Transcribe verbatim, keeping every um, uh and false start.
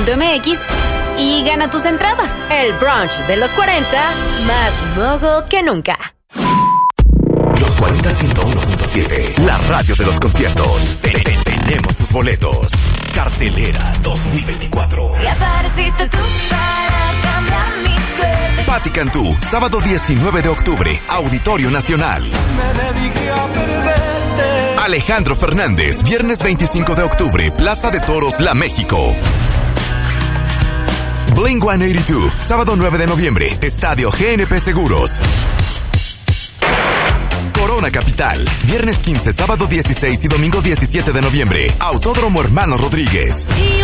punto m x y gana tus entradas. El brunch de los cuarenta, más mogul que nunca. Los cuarenta ciento uno punto siete, la radio de los conciertos. Te- te- Tenemos tus boletos. Cartelera dos mil veinticuatro. Y apareciste tú para cambiar mi suerte. Patti Cantú, sábado diecinueve de octubre, Auditorio Nacional. Me dediqué a perderte. Alejandro Fernández, viernes veinticinco de octubre, Plaza de Toros, La México. Blink ciento ochenta y dos, sábado nueve de noviembre, Estadio G N P Seguros. Corona Capital, viernes quince, sábado dieciséis y domingo diecisiete de noviembre, Autódromo Hermanos Rodríguez. Y